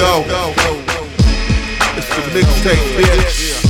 go. It's the mixtape, bitch.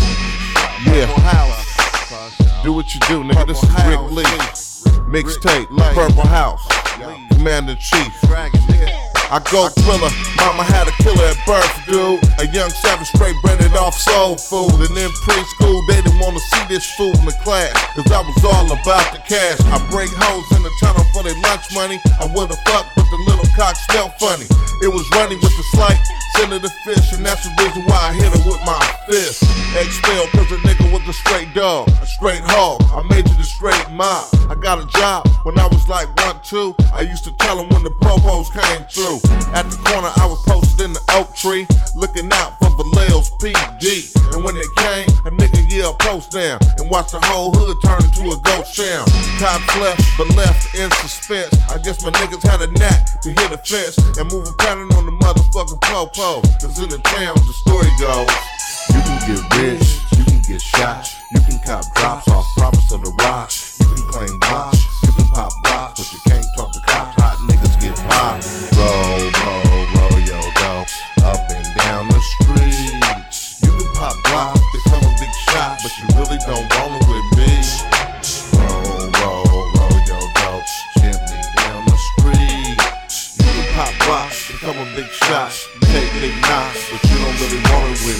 Yeah. Do what you do, nigga. This is Rick Lee. Mixtape, Purple House. Commander in Chief. I go thriller, mama had a killer at birth, dude. A young savage straight branded off soul food. And in preschool, they didn't wanna see this fool in the class, cause I was all about the cash. I break hoes in the tunnel for their lunch money. I would've fucked, but the little cock smelled funny. It was running with the slight scent of the fish, and that's the reason why I hit her with my fist. Expelled cause a nigga was a straight dog, a straight hog. I majored in straight mob. I got a job when I was like 1, 2. I used to tell them when the popos came through. At the corner I was posted in the oak tree, looking out for Vallejo's PD. And when they came, a nigga yelled post down, and watched the whole hood turn into a ghost town. Cops left, but left in suspense. I guess my niggas had a knack to hit a fence and move a pattern on the motherfucking popo. Cause in the town the story goes, you can get rich, you can get shot, you can cop drops off promise of the rock, you can claim watch,